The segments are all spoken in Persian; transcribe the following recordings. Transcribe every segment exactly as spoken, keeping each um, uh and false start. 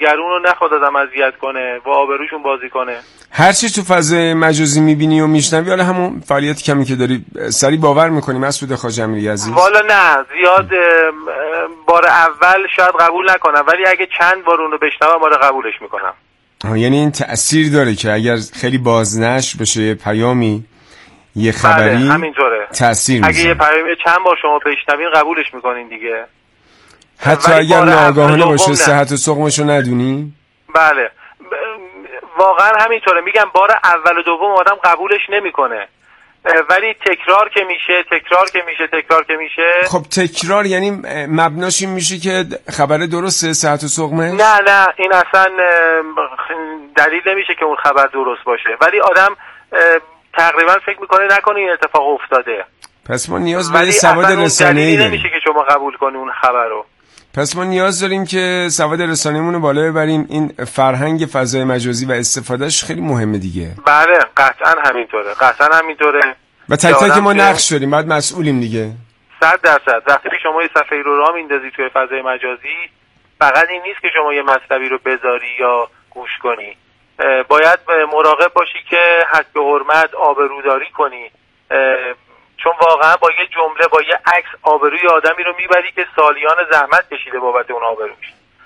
دیگرون رو نخواد آدم اذیت کنه و آبروشون بازی کنه. هر چی تو فضای مجازی میبینی و میشنوی، حالا همون فعالیت کمی که داری سریع باور میکنی مسعود خواجه امیری عزیز؟ والا نه، زیاد بار اول شاید قبول نکنم، ولی اگه چند بار اونو بشنوم بار قبولش میکنم. یعنی این تأثیر داره که اگر خیلی بازنش بشه یه پیامی، یه خبری، بله همینطوره، تأثیر میزنه. اگه یه پیامی چند بار شما بشنوین قبولش میکنین دیگه، حتی اگر ناآگاهانه باشه، صحت و سقمشو ندونی. بله واقعا همینطوره، میگم بار اول و دوم آدم قبولش نمیکنه، ولی تکرار که میشه تکرار که میشه تکرار که میشه. خب تکرار یعنی مبناش این میشه که خبر درسته صحت و سقمه؟ نه نه، این اصلا دلیل نمیشه که اون خبر درست باشه، ولی آدم تقریبا فکر میکنه نکنه این اتفاق افتاده. پس ما نیاز به سواد رسانه‌ای داریم. نمیشه که شما قبول کنی اون خبر رو. پس ما نیاز داریم که سواد رسانه‌مون رو بالا ببریم. این فرهنگ فضای مجازی و استفادهش خیلی مهمه دیگه. بله قطعا همینطوره، قطعا همینطوره. و تک تک ما نقش داریم، بعد مسئولیم دیگه. صد درصد. وقتی شما یه صفحه رو راه میندازی توی فضای مجازی، فقط این نیست که شما یه مطلبی رو بذاری یا گوش کنی، باید مراقب باشی که حد به حرمت آبروداری کنی، چون واقعا با یه جمله، با یه عکس آبروی آدمی رو میبری که سالیان زحمت کشیده بابت اون آبروش.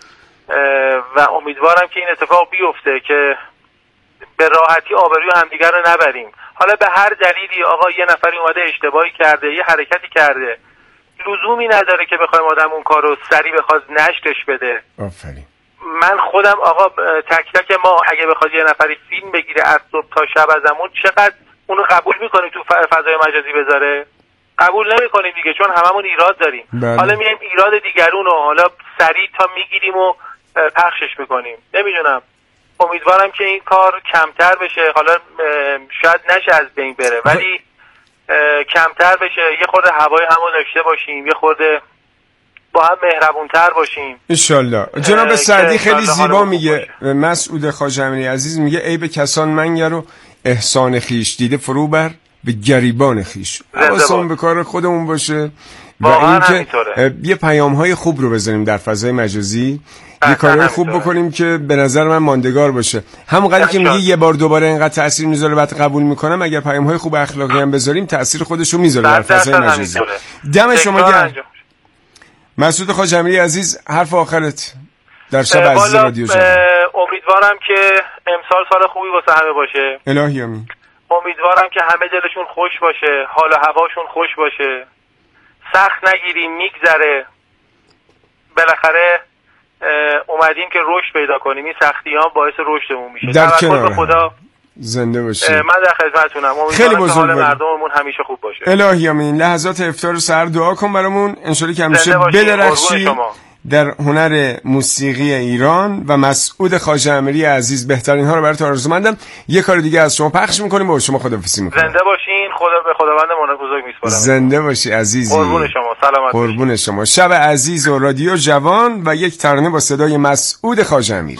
و امیدوارم که این اتفاق بیفته که به راحتی آبروی همدیگر رو نبریم. حالا به هر دلیلی آقا یه نفری اومده اشتباهی کرده، یه حرکتی کرده، لزومی نداره که بخوایم آدم اون کار رو سریع بخواد نشرش بده. آفرین. من خودم آقا تک تک ما اگه بخواد یه نفری فیلم بگیره از صبح تا شب ازمون، چقدر اونو قبول میکنیم تو فضای مجازی بذاره؟ قبول نمیکنیم دیگه، چون هممون ایراد داریم. بله. حالا میایم ایراد دیگرون رو حالا سریع تا میگیریم و پخشش میکنیم. نمیدونم، امیدوارم که این کار کمتر بشه. حالا شاید نشه از بین بره، ولی کمتر بشه، یه خورده هوای همو داشته باشیم، یه خورده با هم مهربونتر باشیم انشالله. جناب سعدی خیلی زیبا میگه، مسعود خواجه امیری عزیز میگه عیب کسان منگر و احسان خیش دیده فرو بر به گریبان خیش. حواسمون به کار خودمون باشه و اینکه یه پیام‌های خوب رو بذاریم در فضای مجازی، یه کارهای خوب بکنیم که به نظر من ماندگار باشه. همونقدر که میگه یه بار دوباره اینقدر تاثیر میذاره بعد قبول میکنم، اگر پیام‌های خوب اخلاقی هم بذاریم تاثیر خودش رو میذاره در فضای مجازی. دم شما گرم مسعود خواجه امیری عزیز. حرف آخرت در شب عزیز رادیو جوان. امیدوارم که امسال سال خوبی واسه همه باشه. الهی آمین. امیدوارم که همه دلشون خوش باشه، حال و هواشون خوش باشه، سخت نگیریم، میگذره. بالاخره اومدیم که رشد پیدا کنیم، این سختی‌ها باعث رشدمون میشه. در کنار خدا زنده باشی. من در خدمتتونم. خیلی بزرگ حال مردممون همیشه خوب باشه. الهی آمین. لحظات افطار و سحر دعا کن برامون ان شاءالله که همیشه بدرخشی در هنر موسیقی ایران. و مسعود خواجه امیری عزیز بهترین ها رو برات آرزومندم. یه کار دیگه از شما پخش میکنیم و با شما خداحافظی میکنیم. زنده باشین. خدا به خداوند مهربان بزرگ میسپارم. زنده باشی عزیزی. قربون شما. سلامت. قربون شما. شب عزیز و رادیو جوان و یک ترانه با صدای مسعود خواجه امیری.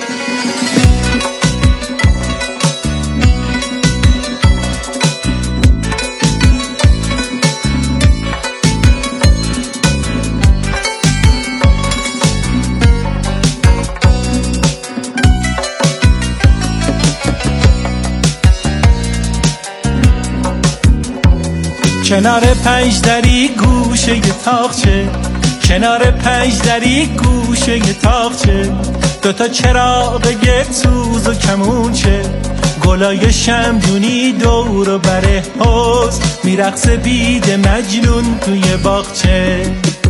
کنار پنج دری گوشه تاقچه، کنار پنج دری گوشه تاقچه، دوتا چراغ گتوز و کمونچه، گلای شمدونی دور و بره حوز، میرقصه بید مجنون توی باغچه.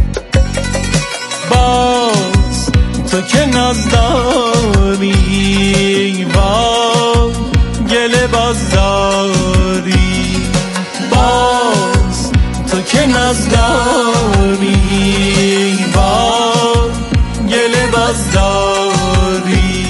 باز تو که ناز داری، وای گله باز داری، باز تو که ناز داری، وای گله باز داری.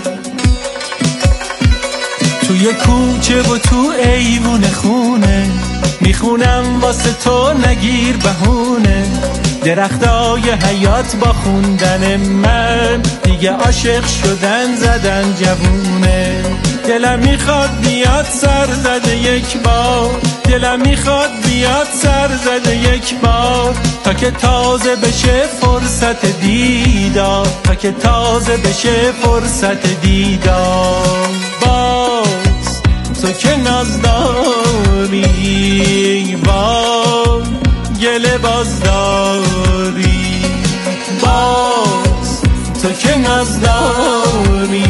توی کوچه و تو ایوون خونه، میخونم واسه تو نگیر بهونه، درختای حیات با خوندن من دیگه عاشق شدن زدن جوونه. دلم میخواد بیاد سر زده یک بار، دلم میخواد بیاد سر زده یک بار، تا که تازه بشه فرصت دیدار، تا که تازه بشه فرصت دیدار. باز تو که ناز داری، وای گله باز داری، باز تو که ناز داری،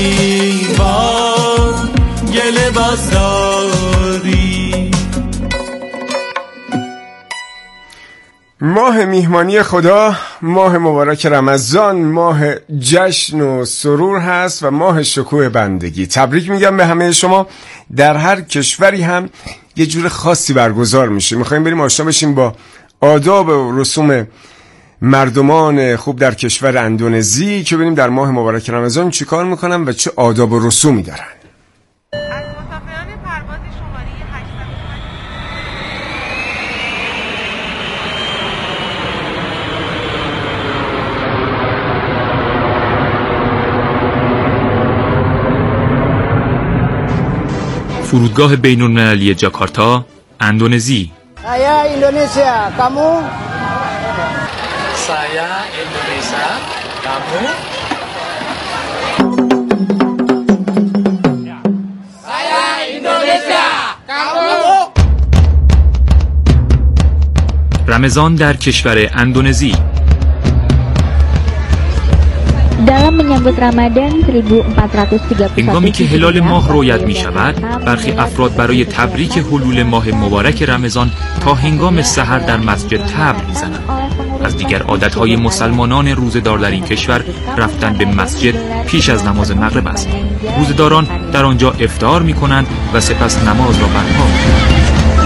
وای گله باز داری. ماه میهمانی خدا، ماه مبارک رمضان، ماه جشن و سرور هست و ماه شکوه بندگی. تبریک میگم به همه شما. در هر کشوری هم یه جور خاصی برگزار میشه. میخوایم بریم آشنا بشیم با آداب و رسوم مردمان خوب در کشور اندونزی که ببینیم در ماه مبارک رمضان چی کار میکنن و چه آداب و رسومی دارن. فرودگاه بین‌المللی جاکارتا، اندونزی. Saya Indonesia, kamu? Saya Indonesia, kamu? Saya Indonesia, kamu? رمضان در کشور اندونزی. dalam menyambut Ramadan seribu empat ratus tiga puluh satu هنگامی که هلال ماه رویت می شود، برخی افراد برای تبریک حلول ماه مبارک رمضان تا هنگام سحر در مسجد تبر می زنند. از دیگر عادتهای مسلمانان روزدار در این کشور رفتن به مسجد پیش از نماز مغرب است. روزداران در آنجا افطار می کنند و سپس نماز را برپا می کنند.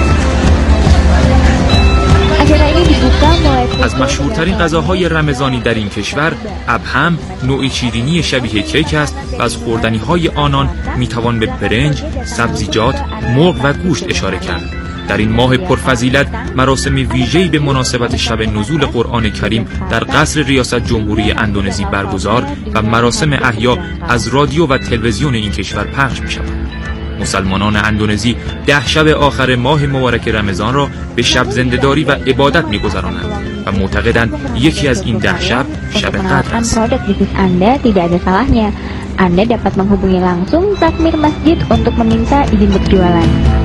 از مشهورترین غذاهای رمضانی در این کشور ابهم نوعی شیرینی شبیه کیک است و از خوردنی‌های آنان میتوان به برنج، سبزیجات، مرغ و گوشت اشاره کرد. در این ماه پرفضیلت مراسم ویژه‌ای به مناسبت شب نزول قرآن کریم در قصر ریاست جمهوری اندونزی برگزار و مراسم احیا از رادیو و تلویزیون این کشور پخش می‌شود. مسلمانان اندونزی ده شب آخر ماه مبارک رمضان را به شب زنده‌داری و عبادت می‌گذرانند و معتقدند یکی از این ده شب شب قدر است. produk bisnis Anda tidak ada salahnya. Anda dapat menghubungi langsung takmir masjid untuk meminta izin berjualan.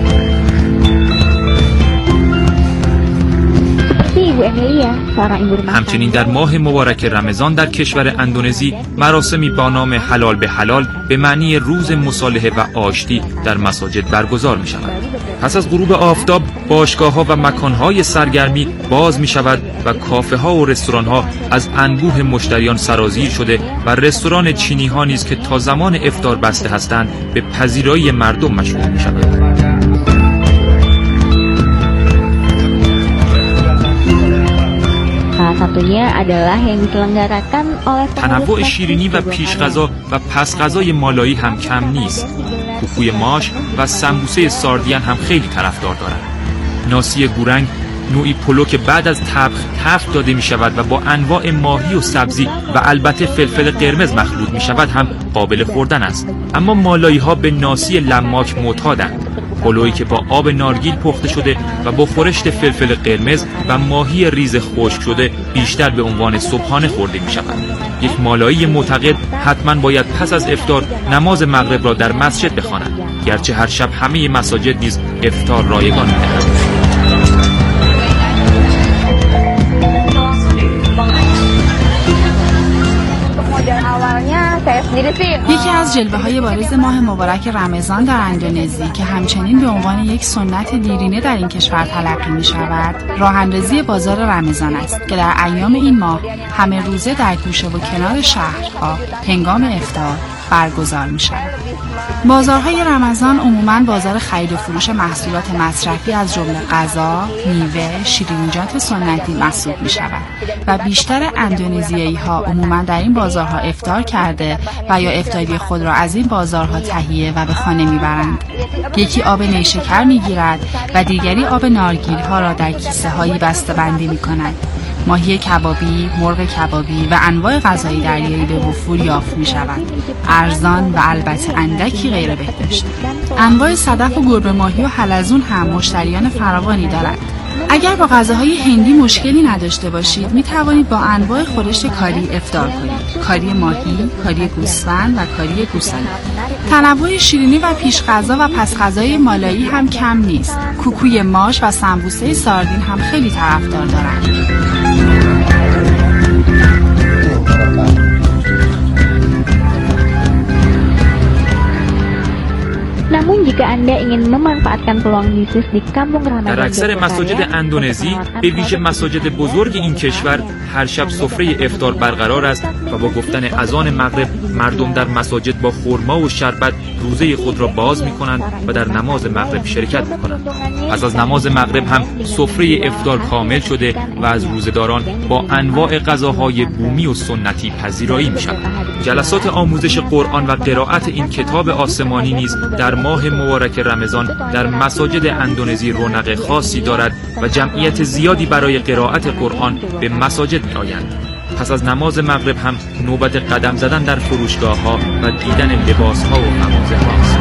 همچنین در ماه مبارک رمضان در کشور اندونزی مراسمی با نام حلال به حلال به معنی روز مصالحه و آشتی در مساجد برگزار می شود. پس از غروب آفتاب باشگاه‌ها و مکان‌های سرگرمی باز می شود و کافه‌ها و رستوران‌ها از انبوه مشتریان سرازیر شده و رستوران چینی‌ها نیز که تا زمان افطار بسته هستند به پذیرایی مردم مشغول می شوند. تنوع شیرینی و پیش غذا و پس غذای مالایی هم کم نیست. پوپوی ماش و سمبوسه ساردین هم خیلی طرفدار دارند. ناسی گورنگ نوعی پلو که بعد از طبخ تفت داده می شود و با انواع ماهی و سبزی و البته فلفل قرمز مخلوط می شود هم قابل خوردن است. اما مالایی ها به ناسی لماک معتادند. پلویی که با آب نارگیل پخته شده و با خورشت فلفل قرمز و ماهی ریز خشک شده بیشتر به عنوان صبحانه خورده می شود. یک مالایی معتقد حتما باید پس از افطار نماز مغرب را در مسجد بخواند، گرچه هر شب همه مساجد نیز افطار رایگان می دهند. یکی از جلوه‌های بارز ماه مبارک رمضان در اندونزی که همچنین به عنوان یک سنت دیرینه در این کشور تلقی می‌شود، راه‌اندازی بازار رمضان است که در ایام این ماه همه روزه در گوشه و کنار شهرها هنگام افطار برگزار می‌شود. بازارهای رمضان عموماً بازار خرید و فروش محصولات مصرفی از جمله غذا، میوه، شیرینیجات سنتی محسوب می‌شود و بیشتر اندونزیایی‌ها عموماً در این بازارها افطار کرده و یا افطاری خود را از این بازارها تهیه و به خانه میبرند. یکی آب نیشکر میگیرد و دیگری آب نارگیل ها را در کیسه هایی بسته بندی می کند. ماهی کبابی، مرغ کبابی و انواع غذای دریایی به وفور یافت می شود. ارزان و البته اندکی غیر بهداشتی. انواع صدف و گربه ماهی و حلزون هم مشتریان فراوانی دارد. اگر با غذاهای هندی مشکلی نداشته باشید می توانید با انواع خورش کاری افطار کنید. کاری ماهی، کاری گوسفند و کاری گوساله. تنوع شیرینی و پیش غذا و پس غذای مالایی هم کم نیست. کوکوی ماش و سمبوسه ساردین هم خیلی طرفدار دارند. Namun jika Anda ingin memanfaatkan peluang bisnis di kampung Ramadan در اکثر مساجد اندونزی به ویژه مساجد بزرگ این کشور هر شب سفره افطار برقرار است و با گفتن اذان مغرب مردم در مساجد با خرما و شربت روزه خود را باز می‌کنند و در نماز مغرب شرکت می‌کنند. پس از نماز مغرب هم سفره افطار کامل شده و از روزه‌داران با انواع غذاهای بومی و سنتی پذیرایی می‌شود. جلسات آموزش قرآن و قرائت این کتاب آسمانی نیز در ماه مبارک رمضان در مساجد اندونزی رونق خاصی دارد و جمعیت زیادی برای قرائت قرآن به مساجد می‌آیند. پس از نماز مغرب هم نوبت قدم زدن در فروشگاه‌ها و دیدن لباس‌ها و مغازه‌ها است.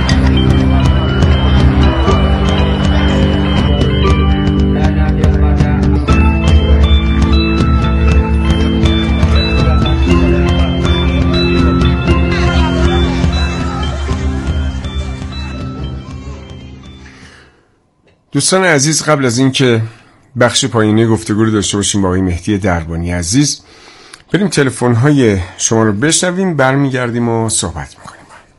دوستان عزیز، قبل از اینکه بخش پایینی گفتگو رو داشته باشیم با آقای مهدی دربانی عزیز، بریم تلفن‌های شما رو بشنویم، برمیگردیم و صحبت می‌کنیم.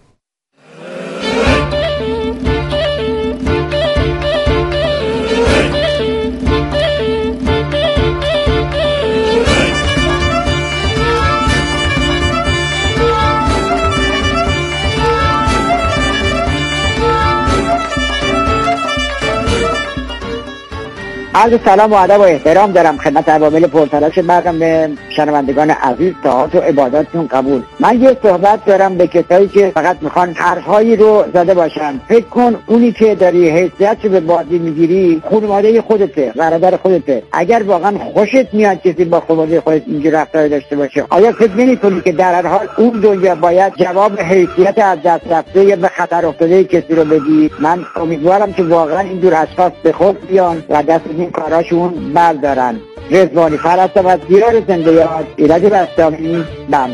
عرض سلام و ادب و احترام دارم خدمت عوامل پرتلاش برقم به شنوندگان عزیز. طاعات و عباداتتون قبول. من یه صحبت دارم به کسایی که فقط میخوان حرفهایی رو زده باشن. فکر کن اونی که داری حیثیت رو به بازی میگیری خانواده خودته، برادر خودته. اگر واقعا خوشت میاد کسی با خانواده خودت اینجوری رفتار داشته باشه، آیا فکر نمی‌کنی که در هر حال اون دنیا باید جواب حیثیت از دست رفته یا به خطر افتاده کسی رو بدی؟ من امیدوارم که واقعا این جور اشخاص به خود بیان و دست این کاراشون بردارن. رضوانی فرستم از دیار زنده یاد، ایراد بستامی، بم.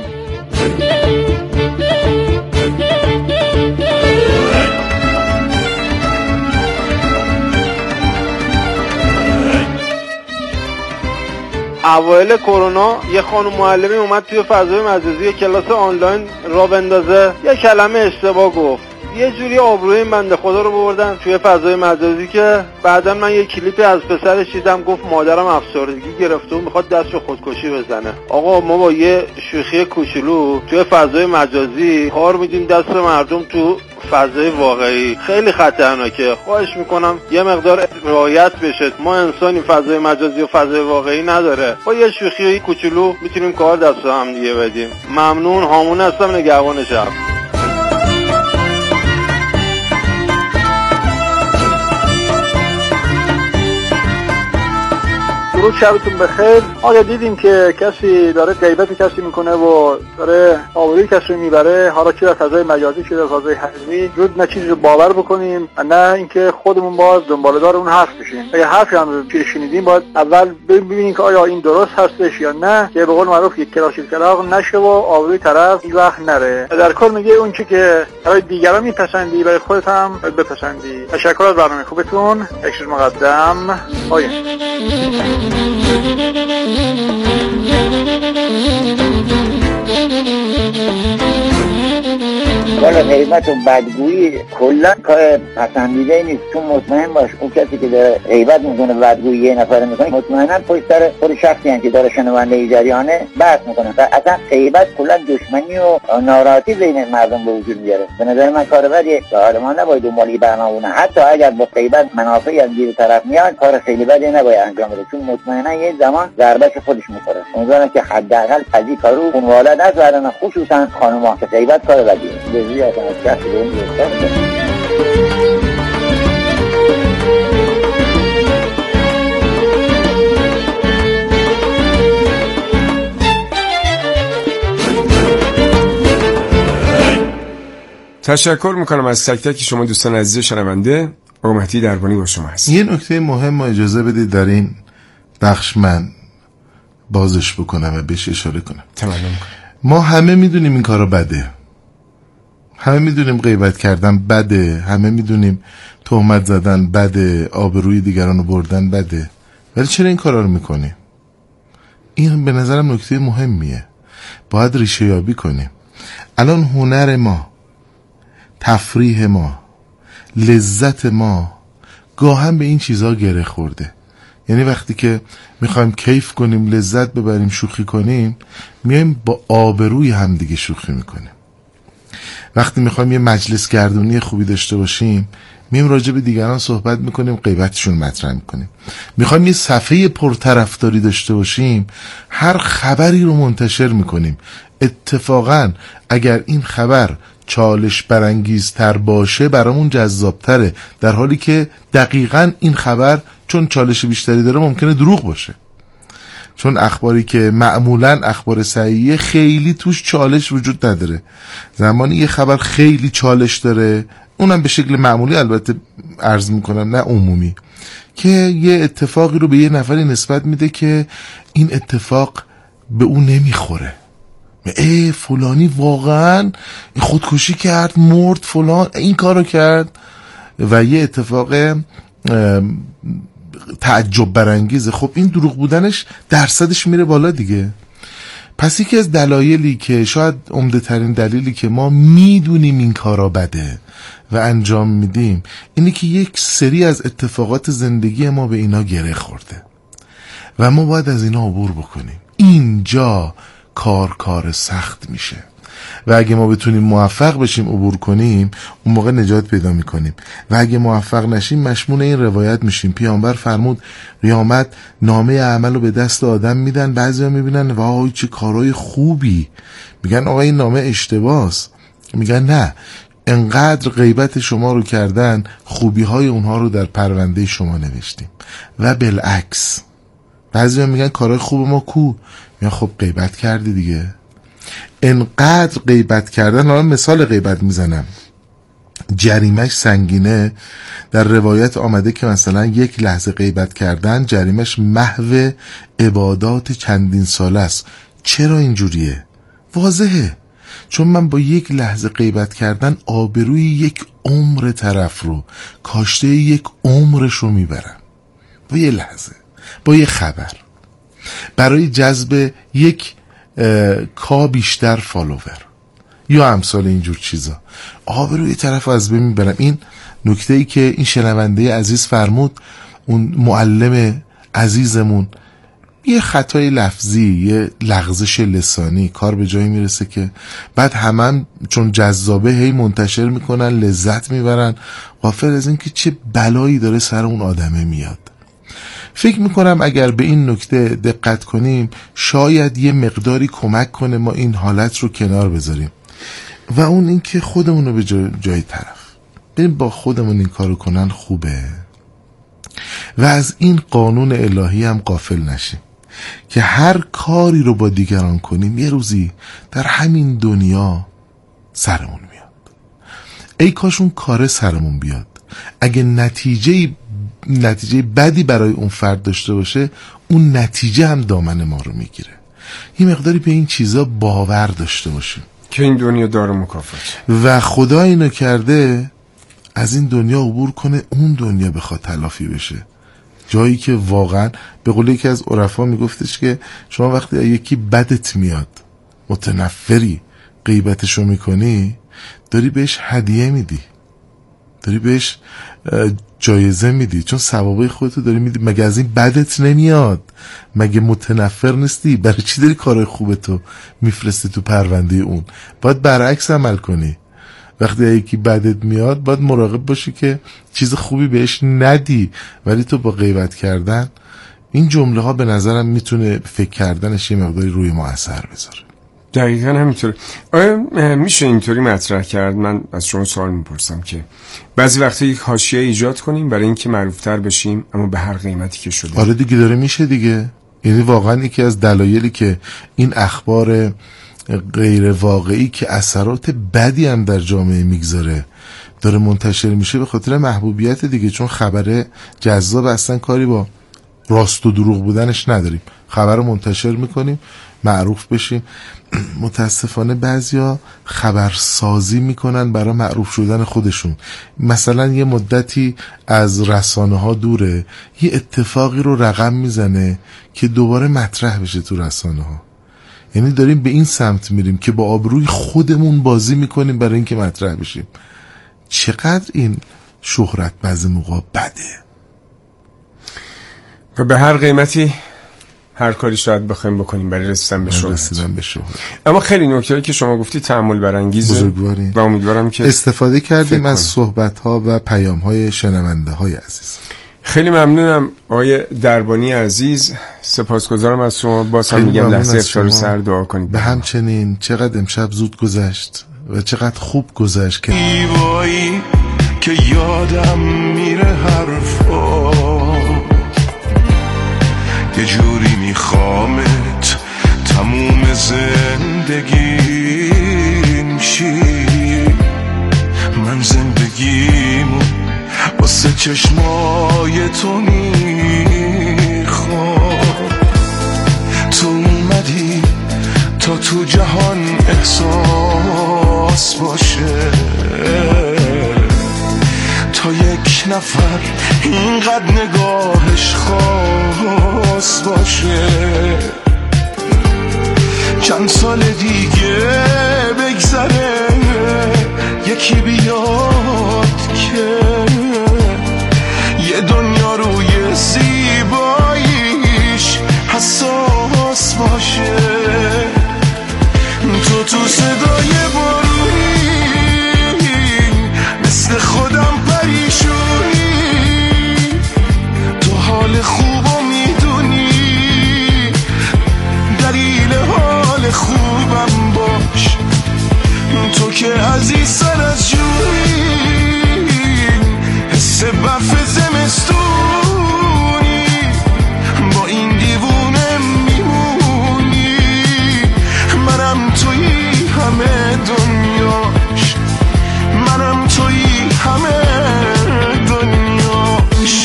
اوایل کرونا یه خانم معلمی اومد توی فضای مجازی کلاس آنلاین را بندازه، یه کلمه اشتباه گفت، یه جوری آبروی این بنده خدا رو بردن توی فضای مجازی که بعدا من یه کلیپی از پسرش دیدم گفت مادرم افسردگی گرفته و میخواد دست رو خودکشی بزنه. آقا ما با یه شوخی کوچولو توی فضای مجازی کار میدیم دست مردم تو فضای واقعی. خیلی خطرناکه. خواهش میکنم یه مقدار رعایت بشه. ما انسانی فضای مجازی و فضای واقعی نداره. با یه شوخی کوچولو میتونیم کار دست هم دیگه بدیم. ممنون. هامون هستم، نگهبان شب. درود، شبتون بخیر. آیا دیدیم که کسی داره غیبت کسی میکنه و داره آبروی کسی میبره، حالا چه در فضای مجازی چه در فضای حقیقی، جود نه چیزی رو باور بکنیم نه اینکه خودمون باز دنباله‌دار اون حرف بشیم. اگه حرفی هم رو شنیدیم باید اول ببینیم که آیا این درست هستش یا نه، که به قول معروف یک کلاشی کلاغ نشه و آبروی طرف این وقت نره. در کل میگه اون چیزی که برای دیگران میپسندی برای خودت هم بپسندی. تشکر از برنامه خوبتون. یک مقدم آیه. والا غیبت و بدگویی کلا کار پسندیده نیست. تو مطمئن باش اون کسی که داره غیبت میکنه بدگویی یه نفر میکنه مطمئنا پشت سر خود شخصی هست که داره شنونده جریانه بحث میکنه. اصلا غیبت کلا دشمنی و ناراحتی بین مردم به وجود میاره. به نظر من کار بدیه که حالا ما نباید دنبال برنامه، حتی اگر با غیبت منافعی از دیر طرف میاد کار خیلی بدی نباید انجام بده، چون مطمئنا یه زمان ضربهش خودش میخوره. امیدوارم که حداقل از این کارو خانواده نذارن، خصوصا خانم‌ها که غیبت کار بدیه. بزرگی از کسی به این دوستان. تشکر میکنم از تک تک شما دوستان عزیز شنونده. آقا مهدی دربانی با شما هست. یه نکته مهم اجازه بدید در این بخش من بازش بکنم و بهش اشاره کنم. تمام کنم. ما همه میدونیم این کارا بده، همه میدونیم غیبت کردن بده، همه میدونیم تهمت زدن بده، آبروی دیگران رو بردن بده، ولی چرا این کارا رو میکنیم؟ این به نظرم نکته مهمیه، باید ریشه یابی کنیم. الان هنر ما، تفریح ما، لذت ما گاهن به این چیزها گره خورده. یعنی وقتی که میخوایم کیف کنیم، لذت ببریم، شوخی کنیم، میایم با آبروی هم دیگه شوخی میکنیم. وقتی میخوایم یه مجلس گردونی خوبی داشته باشیم، میایم راجع به دیگران صحبت میکنیم، غیبتشون مطرح میکنیم. میخوایم یه صفحه پرطرفداری داشته باشیم، هر خبری رو منتشر میکنیم. اتفاقا اگر این خبر چالش برانگیزتر باشه برامون جذابتره، در حالی که دقیقاً این خبر چون چالش بیشتری داره ممکنه دروغ باشه. چون اخباری که معمولاً اخبار صحیحه خیلی توش چالش وجود نداره. زمانی یه خبر خیلی چالش داره، اونم به شکل معمولی البته عرض میکنم، نه عمومی، که یه اتفاقی رو به یه نفری نسبت میده که این اتفاق به اون نمیخوره. ای فلانی واقعا خودکشی کرد، مرد، فلان این کارو کرد، و یه اتفاق تعجب برانگیزه. خب این دروغ بودنش درصدش میره بالا دیگه. پس یکی از دلایلی که شاید عمده ترین دلیلی که ما میدونیم این کارا بده و انجام میدیم اینه که یک سری از اتفاقات زندگی ما به اینا گره خورده و ما باید از اینا عبور بکنیم. اینجا کار کار سخت میشه و اگه ما بتونیم موفق بشیم عبور کنیم، اون موقع نجات پیدا میکنیم. و اگه موفق نشیم مشمول این روایت میشیم. پیامبر فرمود قیامت نامه عمل رو به دست آدم میدن، بعضیا میبینن وای چه کارهای خوبی، میگن آقا این نامه اشتباهه. میگن نه، انقدر غیبت شما رو کردن، خوبی های اونها رو در پرونده شما نوشتیم. و بالعکس بعضیا میگن کارهای خوب ما کو، میگن خب غیبت کردی دیگه. انقدر غیبت کردن، الان مثال غیبت میزنم، جریمش سنگینه. در روایت آمده که مثلا یک لحظه غیبت کردن جریمش محو عبادات چندین ساله است. چرا اینجوریه؟ واضحه، چون من با یک لحظه غیبت کردن آبروی یک عمر طرف رو، کاشته یک عمرش رو میبرم با یه لحظه، با یه خبر، برای جذب یک کا بیشتر فالوور یا امثال اینجور چیزا آبروی طرف از بین میبرم. این نکته ای که این شنونده عزیز فرمود، اون معلم عزیزمون، یه خطای لفظی، یه لغزش لسانی، کار به جایی میرسه که بعد همه چون جذابه هی منتشر میکنن، لذت میبرن، غافل از این که چه بلایی داره سر اون آدمه میاد. فکر میکنم اگر به این نکته دقت کنیم شاید یه مقداری کمک کنه ما این حالت رو کنار بذاریم. و اون این که خودمون رو به جای, جای طرف بریم با خودمون این کارو کنن خوبه و از این قانون الهی هم غافل نشیم که هر کاری رو با دیگران کنیم یه روزی در همین دنیا سرمون میاد. ای کاش اون کار سرمون بیاد. اگه نتیجه نتیجه بدی برای اون فرد داشته باشه، اون نتیجه هم دامن ما رو میگیره. یه مقداری به این چیزا باور داشته باشیم که این دنیا داره مکافات و خدا اینو کرده از این دنیا عبور کنه، اون دنیا بخواد تلافی بشه. جایی که واقعا به قول یکی از عرفا میگفتش که شما وقتی یکی بدت میاد، متنفری، غیبتشو میکنی، داری بهش هدیه میدی، داری بهش جایزه میدی، چون ثوابای خودتو داری میدی. مگه از این بدت نمیاد؟ مگه متنفر نیستی؟ برای چی داری کارهای خوبتو میفرستی تو پرونده اون؟ باید برعکس عمل کنی. وقتی یکی بدت میاد باید مراقب باشی که چیز خوبی بهش ندی، ولی تو با غیبت کردن. این جمله ها به نظرم میتونه فکر کردنش یه مقداری روی ما اثر بذاره. دقیقا همینطوره. آیا میشه اینطوری مطرح کرد؟ من از شما سوال میپرسم که بعضی وقتا یک حاشیه ایجاد کنیم برای اینکه معروفتر بشیم، اما به هر قیمتی که شده. آره دیگه، داره میشه دیگه. یعنی واقعا یکی از دلایلی که این اخبار غیر واقعی که اثرات بدی هم در جامعه میگذاره داره منتشر میشه به خاطر محبوبیت دیگه، چون خبر جذاب اصلا کاری با راست و دروغ بودنش نداریم، خبر رو منتشر میکنیم معروف بشیم. متاسفانه بعضیا خبرسازی میکنن برای معروف شدن خودشون. مثلا یه مدتی از رسانه ها دوره، یه اتفاقی رو رقم میزنه که دوباره مطرح بشه تو رسانه ها. یعنی داریم به این سمت میریم که با آبروی خودمون بازی میکنیم برای اینکه مطرح بشیم. چقدر این شهرت بعضی موقع بده و به هر قیمتی هر کاری شاید بخوایم بکنیم برای رسیدن به شهرت. رسیدن به شهرت. اما خیلی نکته‌ای که شما گفتی تأمل برانگیزه و امیدوارم که استفاده کردیم از صحبت‌ها و پیام‌های شنونده‌های عزیز. خیلی ممنونم آقای دربانی عزیز، سپاسگزارم از شما. باز هم میگم لحظه افطار سر دعا کنید. به همچنین چقدر امشب زود گذشت و چقدر خوب گذشت که ایوایی که یادم میره حرفا، یه جوری میخوامت تموم زندگیم شی. من زندگیمو واسه چشمای تو میخوام. تو اومدی تا تو جهان احساس باشه، تا یک نفر اینقدر نگاهش خاص باشه. چند سال دیگه بگذره یکی بیاد که یه دنیا روی زیباییش حساس باشه. تو تو صدای بارونی مثل خودم پریشونی، تو حال خوبو میدونی، دلیل حال خوبم باش. تو که عزیز سر از جویی، حس برف زمستونی، با این دیوونه میمونی. منم تویی همه دنیاش، منم تویی همه دنیاش.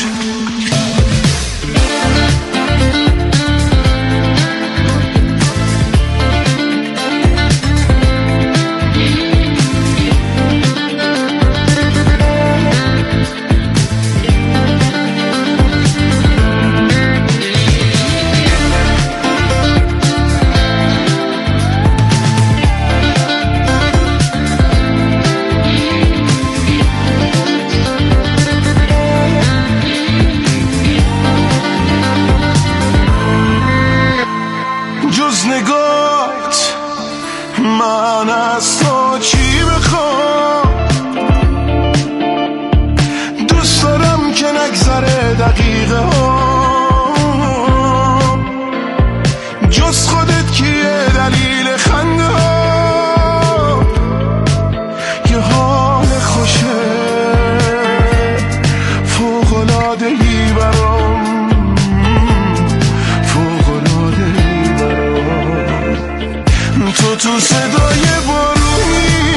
من از تو چی بخوام؟ دوست دارم که نگذره دقیقه ها، جز خودت کیه دلیل خنده ها؟ یه حال خوشه فوق‌العاده‌ای برام، فوق‌العاده‌ای برام. تو تو صدای بارونی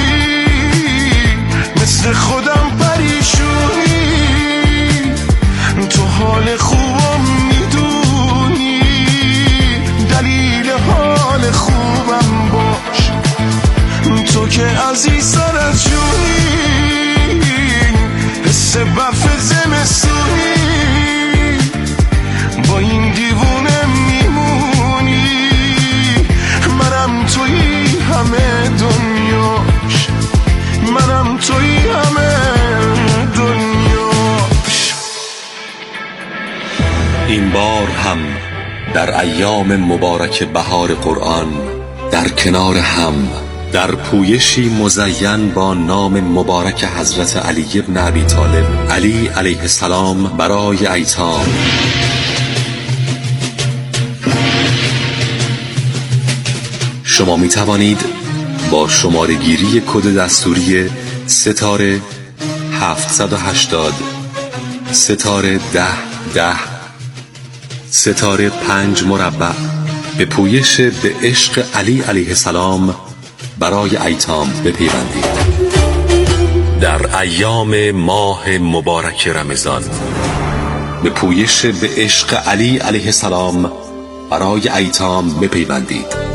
مثل خودم پریشونی، تو حال خوبم میدونی، دلیل حال خوبم باش. تو که عزیز سر از جونی، حس برف زمستونی، با این دیوونه میمونی. منم تویی همه دنیاش، منم تویی همه دنیاش. این بار هم در ایام مبارک بهار قرآن در کنار هم در پویشی مزین با نام مبارک حضرت علی ابن ابی طالب علی علیه السلام برای ایتام، شما می توانید با شماره گیری کد دستوری ستاره هفتصد و هشتاد ستاره ده ده ستاره پنج مربع به پویش به عشق علی علیه السلام برای ایتام بپیوندید. در ایام ماه مبارک رمضان به پویش به عشق علی علیه السلام برای ایتام بپیوندید.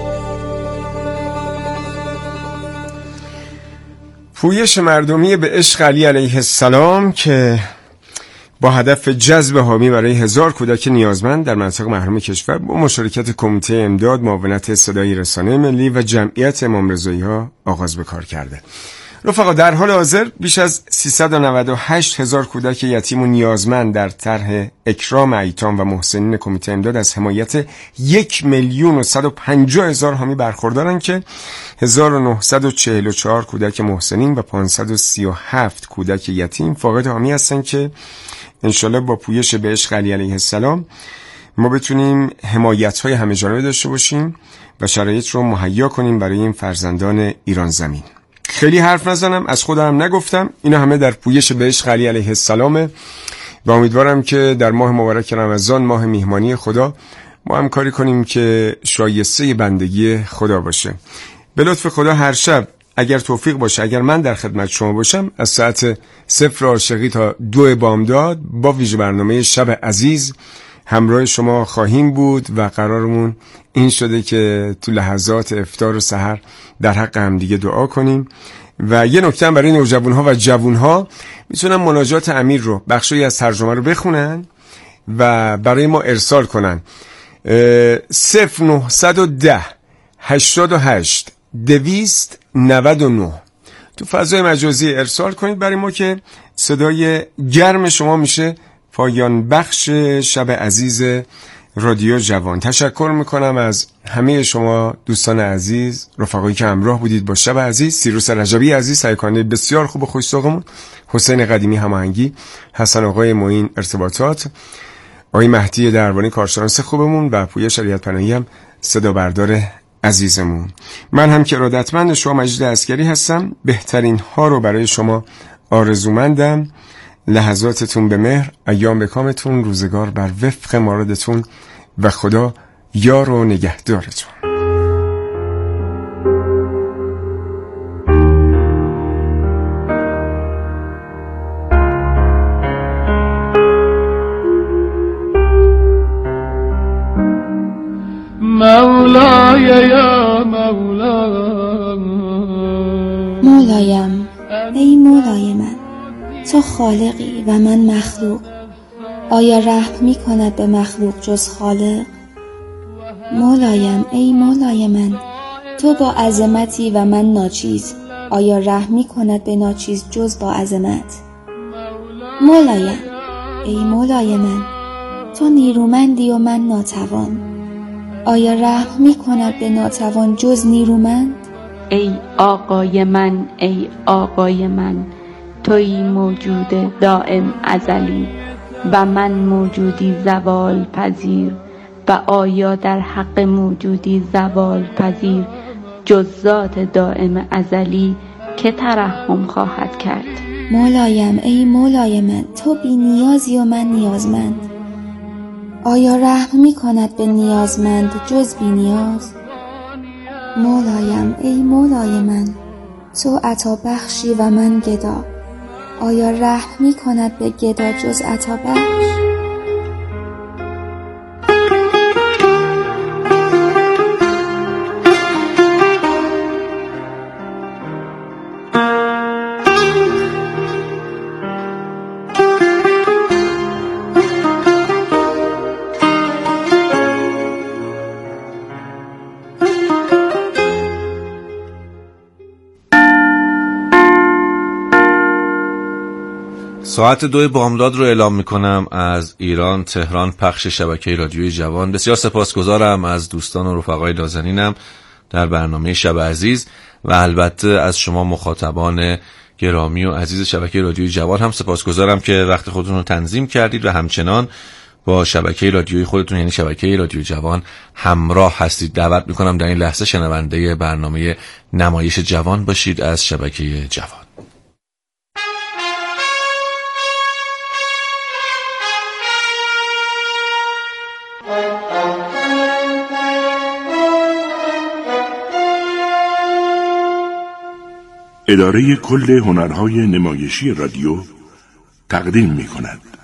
پویش مردمی به عشق علی علیه السلام که با هدف جذب حامی برای هزار کودک نیازمند در مناطق محروم کشور با مشارکت کمیته امداد، معاونت صدای رسانه ملی و جمعیت امام رضایی ها آغاز به کار کرده. رفقا، در حال حاضر بیش از سیصد و نود و هشت هزار کودک یتیم و نیازمند در طرح اکرام ایتام و محسنین کمیته امداد از حمایت یک میلیون و صد و پنجاه هزار حامی برخوردارن که هزار و نهصد و چهل و چهار کودک محسنین و پانصد و سی و هفت کودک یتیم فاقد حامی هستن که انشالله با پویش به عشق علی علیه السلام ما بتونیم حمایت‌های همه جانبه داشته باشیم و شرایط رو مهیا کنیم برای این فرزندان ایران زمین. خیلی حرف نزنم، از خودم نگفتم، اینا همه در پویش به عشق علی علیه السلامه و امیدوارم که در ماه مبارک رمضان، ماه میهمانی خدا، ما هم کاری کنیم که شایسته بندگی خدا باشه. به لطف خدا هر شب اگر توفیق باشه، اگر من در خدمت شما باشم، از ساعت صفر عاشقی تا دو بامداد با ویژه برنامه شب عزیز همراه شما خواهیم بود و قرارمون این شده که تو لحظات افطار و سحر در حق هم دیگه دعا کنیم. و یه نکته هم برای نوجوانها و جوانها، میتونن مناجات امیر رو، بخشی از ترجمه رو بخونن و برای ما ارسال کنن. صفر نهصد و ده هشتاد و هشت دویست نود و نه تو فضای مجازی ارسال کنید برای ما که صدای گرم شما میشه پایان بخش شب عزیز رادیو جوان. تشکر میکنم از همه شما دوستان عزیز، رفقایی که همراه بودید با شب عزیز. سیروس رجبی عزیز، سعیکانه بسیار خوب و خوش‌ذوقمون، حسین قدیمی هماهنگی، حسن آقای معین ارتباطات، آقای مهدی دربانی کارشناس خوبمون و پویا شریعت پناهی هم صدا بردار عزیزمون. من هم که ارادتمند شما مجید عسکری هستم. بهترین ها رو برای شما آرزومندم. لحظاتتون به مهر، ایام به کامتون، روزگار بر وفق مرادتون و خدا یار و نگهدارتون. مولای یا مولا، مولایم ای مولای من، تو خالقی و من مخلوق، آیا رحم می کند به مخلوق جز خالق؟ مولایم ای مولای من، تو با عظمتی و من ناچیز، آیا رحم می کند به ناچیز جز با عظمت؟ مولایم ای مولای من، تو نیرومندی و من ناتوان، آیا رحم می کند به ناتوان جز نیرومند؟ ای آقای من ای آقای من، توی موجود دائم ازلی و من موجودی زوال پذیر، و آیا در حق موجودی زوال پذیر جز ذات دائم ازلی که ترحم خواهد کرد؟ مولایم ای مولای من، تو بی نیازی و من نیازمند، آیا رحم می کند به نیازمند جز بی نیاز؟ مولایم ای مولای من، تو عطا بخشی و من گدا، آیا رحم می کند به گدا جز عطا بخش؟ ساعت دو بامداد رو اعلام میکنم از ایران تهران، پخش شبکه رادیوی جوان. بسیار سپاسگزارم از دوستان و رفقای نازنینم در برنامه شب عزیز و البته از شما مخاطبان گرامی و عزیز شبکه رادیوی جوان هم سپاسگزارم که وقت خودتون رو تنظیم کردید و همچنان با شبکه رادیویی خودتون یعنی شبکه رادیوی جوان همراه هستید. دعوت میکنم در این لحظه شنونده برنامه نمایش جوان باشید از شبکه جوان. اداره کل هنرهای نمایشی رادیو تقدیم می کند.